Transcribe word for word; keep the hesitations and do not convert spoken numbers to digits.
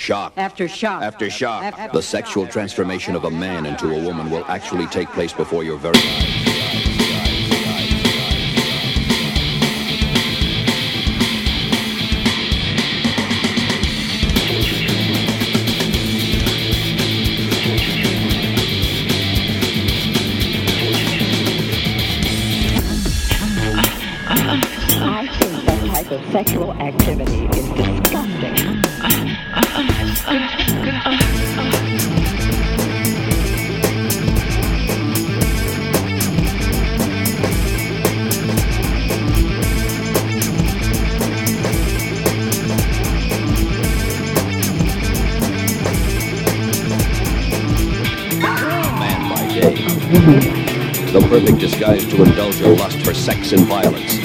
shock. After shock. After shock. After The sexual transformation of a man into a woman will actually take place before your very eyes. I think that type of sexual activity is disgusting. Man by day. The perfect disguise to indulge your lust for sex and violence.